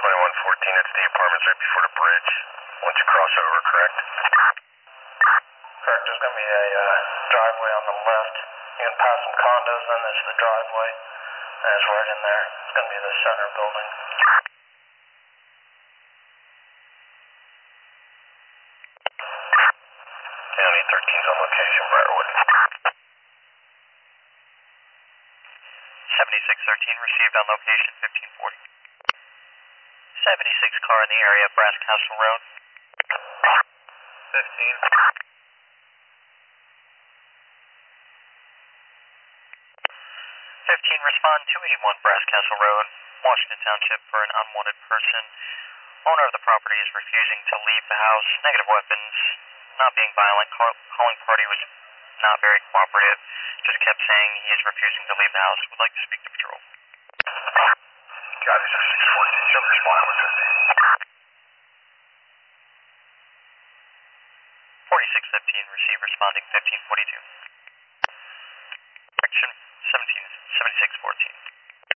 2114, it's the apartments right before the bridge. Once you cross over, correct? Correct. There's going to be a driveway on the left. You can pass some condos, then there's the driveway. And it's right in there. It's going to be the center building. County 13's on location, Briarwood. 7613 received on location 1540. 76 car in the area, Brass Castle Road. 15. 15, respond 281 Brass Castle Road, Washington Township for an unwanted person. Owner of the property is refusing to leave the house, negative weapons, not being violent, calling party was not very cooperative, just kept saying he is refusing to leave the house, would like to speak to patrol. Got it, 614, should respond with 15. 4615, receive responding 1542. Correction, 7614.